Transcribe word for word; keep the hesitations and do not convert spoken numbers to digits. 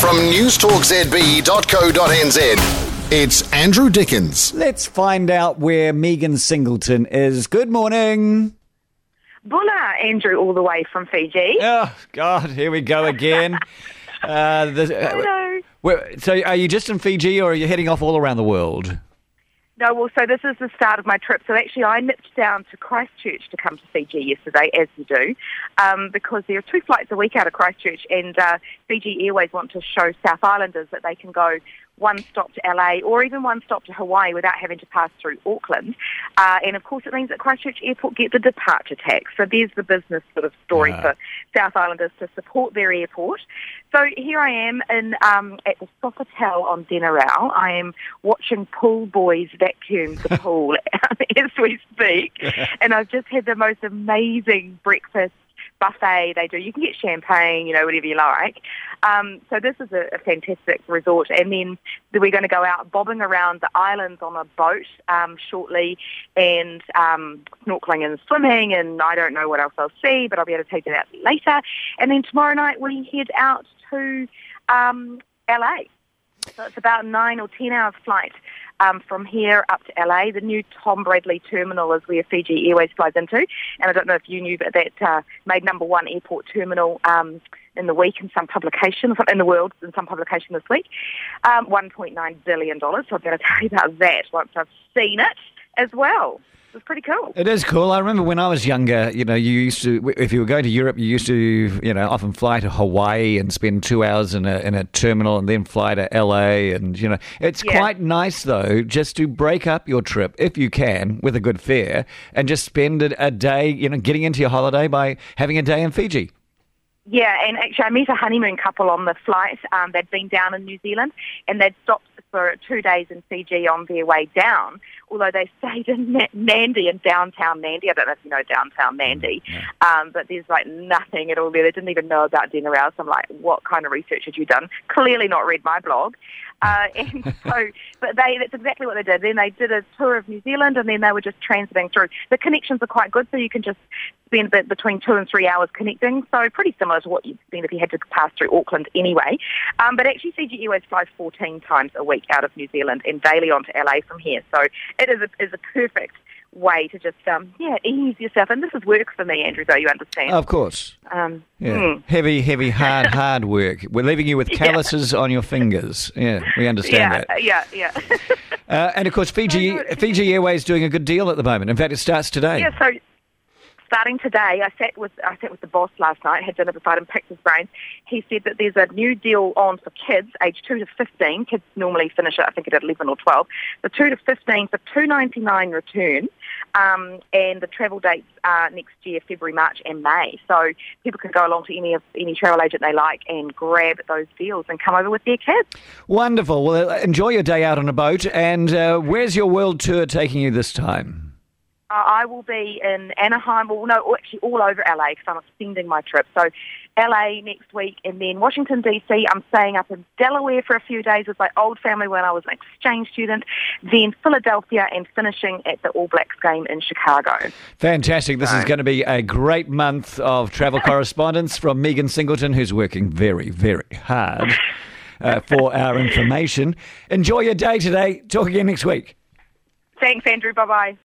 from newstalk z b dot co dot n z. It's Andrew Dickens. Let's find out where Megan Singleton is. Good morning. Bula, Andrew, all the way from Fiji. Oh, God, here we go again. uh, the, uh, Hello. where- so are you just in Fiji or are you heading off all around the world? No, well, so this is the start of my trip. So actually I nipped down to Christchurch to come to Fiji yesterday, as you do, um, because there are two flights a week out of Christchurch, and uh, Fiji Airways want to show South Islanders that they can go one stop to L A or even one stop to Hawaii without having to pass through Auckland. Uh, and of course it means that Christchurch Airport get the departure tax. So there's the business sort of story Yeah. for South Islanders to support their airport. So here I am in um, at the Sofitel on Denarau. I am watching pool boys vacuum the pool as we speak. And I've just had the most amazing breakfast buffet they do. You can get champagne, you know, whatever you like. Um, so this is a, a fantastic resort. And then we're going to go out bobbing around the islands on a boat um, shortly, and um, snorkeling and swimming, and I don't know what else I'll see, but I'll be able to take that out later. And then tomorrow night we head out to um, L A. So it's about a nine or ten hour flight um, from here up to L A. The new Tom Bradley terminal is where Fiji Airways flies into. And I don't know if you knew, but that uh, made number one airport terminal um, in the week in some publication, in the world in some publication this week. Um, one point nine billion dollars. So I've got to tell you about that once I've seen it as well. It's pretty cool. It is cool. I remember when I was younger, you know, you used to, if you were going to Europe, you used to, you know, often fly to Hawaii and spend two hours in a in a terminal and then fly to L A. And, you know, it's Yeah. quite nice, though, just to break up your trip, if you can, with a good fare and just spend a, a day, you know, getting into your holiday by having a day in Fiji. Yeah, and actually I met a honeymoon couple on the flight. Um, they'd been down in New Zealand and they'd stopped for two days in Fiji on their way down, although they stayed in Na- Nandi, in downtown Nandi. I don't know if you know downtown Nandi, um, but there's like nothing at all there. They didn't even know about Denarau, so I'm like, what kind of research had you done? Clearly not read my blog. Uh, and so, but they, that's exactly what they did. Then they did a tour of New Zealand, and then they were just transiting through. The connections are quite good, so you can just spend bit between two and three hours connecting. So pretty similar to what you'd spend if you had to pass through Auckland anyway. Um, but actually, Fiji Airways flies fourteen times a week out of New Zealand and daily on to L A from here. So it is a, is a perfect way to just um, yeah ease yourself. And this is work for me, Andrew, though, you understand. Of course. Um, Yeah. mm. Heavy, heavy, hard, hard work. We're leaving you with Yeah. calluses on your fingers. Yeah, we understand Yeah, that. yeah, yeah. Uh, and of course, Fiji Fiji Airways doing a good deal at the moment. In fact, it starts today. Yeah, so starting today, I sat with I sat with the boss last night, had dinner beside him, picked his brains. He said that there's a new deal on for kids, age two to fifteen. Kids normally finish it, I think, at eleven or twelve. The two to fifteen for two ninety-nine return, um, and the travel dates are next year, February, March, and May. So people can go along to any of any travel agent they like and grab those deals and come over with their kids. Wonderful. Well, enjoy your day out on a boat. And uh, where's your world tour taking you this time? Uh, I will be in Anaheim, well, no, actually all over L A because I'm extending my trip. So L A next week, and then Washington, D C. I'm staying up in Delaware for a few days with my old family when I was an exchange student. Then Philadelphia, and finishing at the All Blacks game in Chicago. Fantastic. This is going to be a great month of travel correspondence from Megan Singleton, who's working very, very hard uh, for our information. Enjoy your day today. Talk again next week. Thanks, Andrew. Bye-bye.